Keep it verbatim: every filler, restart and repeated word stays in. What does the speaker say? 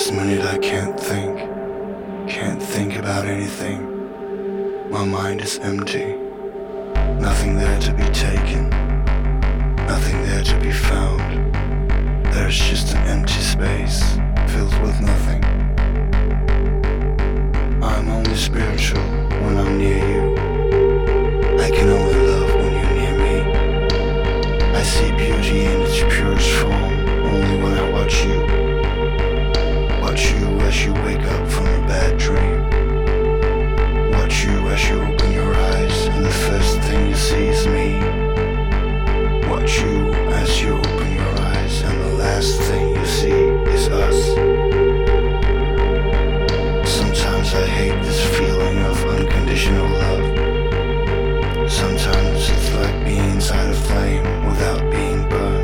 This minute I can't think, can't think about anything. My mind is empty, nothing there to be taken, nothing there to be found. There's just an empty space filled with nothing. I'm only spiritual when I'm near you. I can only